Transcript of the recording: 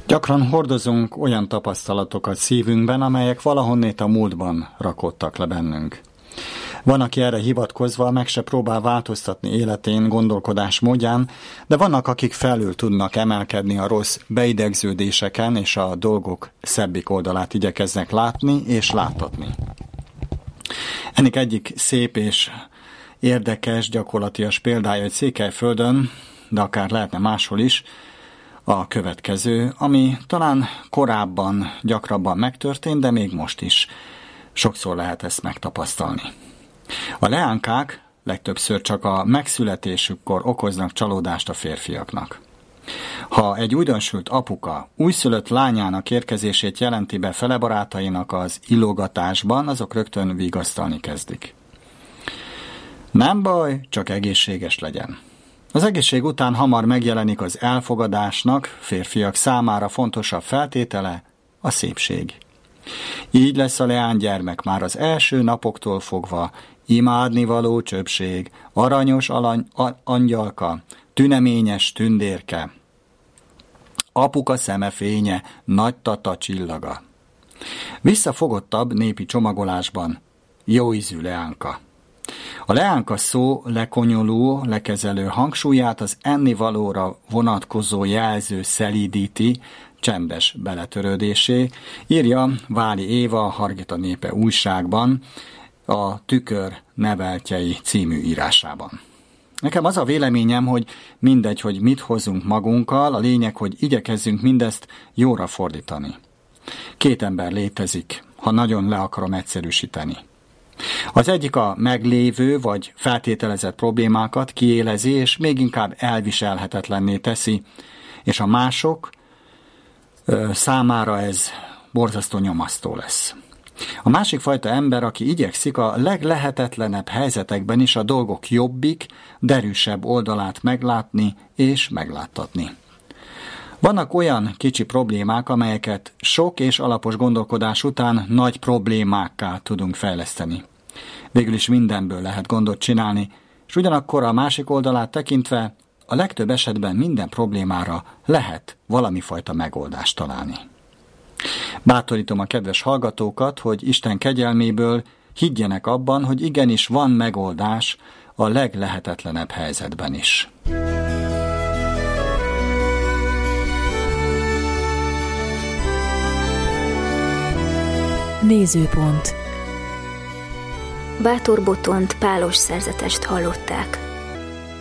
Gyakran hordozunk olyan tapasztalatokat szívünkben, amelyek valahonnét a múltban rakódtak le bennünk. Van, aki erre hivatkozva meg se próbál változtatni életén, gondolkodásmódján, de vannak, akik felül tudnak emelkedni a rossz beidegződéseken, és a dolgok szebbik oldalát igyekeznek látni és láttatni. Ennek egyik szép és érdekes, gyakorlatias példája, hogy Székelyföldön, de akár lehetne máshol is, a következő, ami talán korábban gyakrabban megtörtént, de még most is sokszor lehet ezt megtapasztalni. A leánkák legtöbbször csak a megszületésükkor okoznak csalódást a férfiaknak. Ha egy újdonsült apuka újszülött lányának érkezését jelenti be fele barátainak az illogatásban, azok rögtön vigasztalni kezdik. Nem baj, csak egészséges legyen. Az egészség után hamar megjelenik az elfogadásnak, férfiak számára fontosabb feltétele, a szépség. Így lesz a leánygyermek már az első napoktól fogva imádnivaló csöpség, aranyos angyalka, tüneményes tündérke, apuka szeme fénye, nagy tata csillaga. Visszafogottabb népi csomagolásban jóízű leánka. A leánka szó lekonyoló, lekezelő hangsúlyát az ennivalóra vonatkozó jelző szelídíti, csendes beletörődésé, írja Váli Éva a Hargita népe újságban, a Tükör neveltjei című írásában. Nekem az a véleményem, hogy mindegy, hogy mit hozunk magunkkal, a lényeg, hogy igyekezzünk mindezt jóra fordítani. Két ember létezik, ha nagyon le akarom egyszerűsíteni. Az egyik a meglévő vagy feltételezett problémákat kiélezi, és még inkább elviselhetetlenné teszi, és a mások számára ez borzasztó nyomasztó lesz. A másik fajta ember, aki igyekszik a leglehetetlenebb helyzetekben is a dolgok jobbik, derűsebb oldalát meglátni és megláttatni. Vannak olyan kicsi problémák, amelyeket sok és alapos gondolkodás után nagy problémákká tudunk fejleszteni. Végül is mindenből lehet gondot csinálni, és ugyanakkor a másik oldalát tekintve a legtöbb esetben minden problémára lehet valami fajta megoldást találni. Bátorítom a kedves hallgatókat, hogy Isten kegyelméből higgyenek abban, hogy igenis van megoldás a leglehetetlenebb helyzetben is. Nézőpont. Bátor Botont pálos szerzetest hallották.